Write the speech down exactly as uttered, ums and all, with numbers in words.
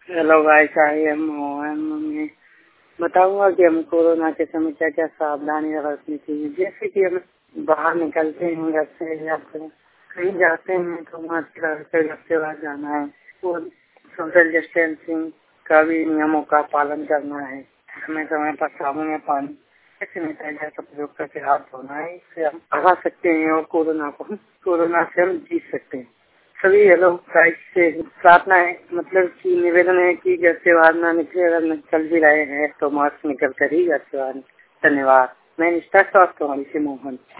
Hello guys, I am Mohan. मैं बताऊंगा कि हम कोरोना के समय क्या क्या सावधानी रखनी चाहिए। जैसे कि हम बाहर निकलते हैं घर से या फिर कहीं जाते हैं तो मास्क लगाकर घर से बाहर जाना है और सोशल डिस्टेंसिंग का भी नियमों का पालन करना है। समय समय पर साबुन या पानी सैनिटाइजर का प्रयोग करके हाथ धोना है। इससे हम भगा सकते हैं और कोरोना को कोरोना से हम जीत सकते हैं। सभी हेलो गाइस से प्रार्थना है, मतलब कि निवेदन है कि घर से बाहर ना निकले। अगर निकल भी रहे हैं तो मास्क निकल कर ही घर से बाहर निकले। धन्यवाद। मैं निष्ठा स्वास्थ्य से मोहन।